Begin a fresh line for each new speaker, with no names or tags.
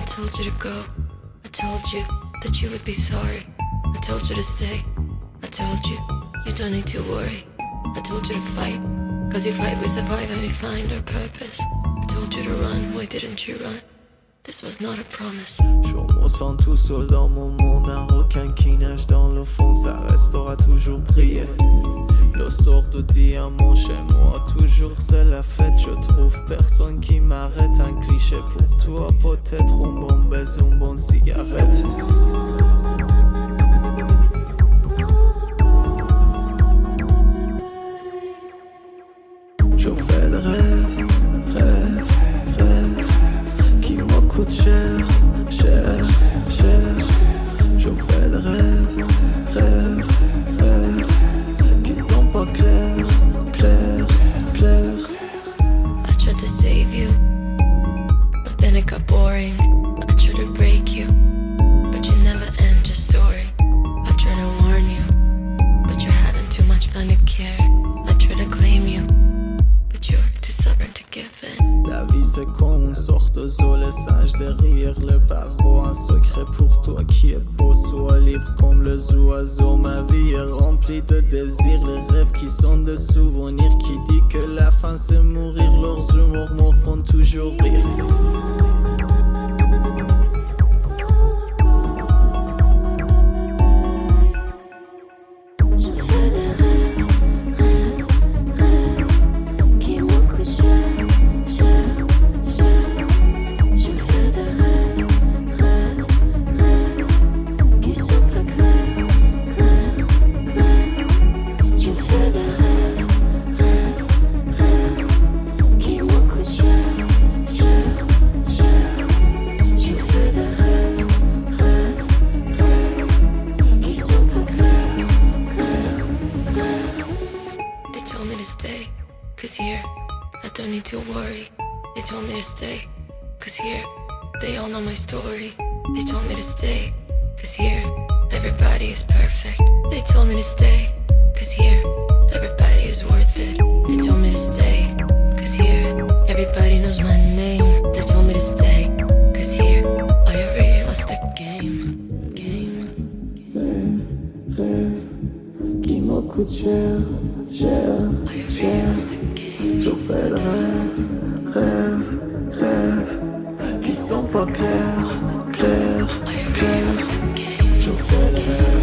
told you to go. I told you that you would be sorry. I told you to stay. I told you, you don't need to worry. I told you to fight, cause you fight, we survive and we find our purpose. I told you to run, why didn't you run? This was not a promise.
Je me sens tout seul dans mon monde, un requin qui nage dans le fond, ça restera toujours briller. Le sort de diamant chez moi, toujours c'est la fête. Je trouve personne qui m'arrête, un cliché pour toi, peut-être un bon baiser, une bonne cigarette. Je fais le rêve, rêve, rêve, qui me coûte cher, cher, cher. Je fais le rêve, rêve, rêve, qui sont pas clairs, clairs, clairs.
I tried to save you, but then it got boring. I tried to break you, but you never end your story. I tried to warn you, but you're having too much fun to care. I tried to claim you, but you're too stubborn to give in.
La vie c'est comme une sorte de zoo, les singes derrière les barreaux. Un secret pour toi qui est beau, sois libre comme les oiseaux. Ma vie est remplie de désirs, les rêves qui sont des souvenirs. Qui dit que la fin c'est mourir, leurs humours m'en font toujours rire. Je fais le rêve, je fais le rêve.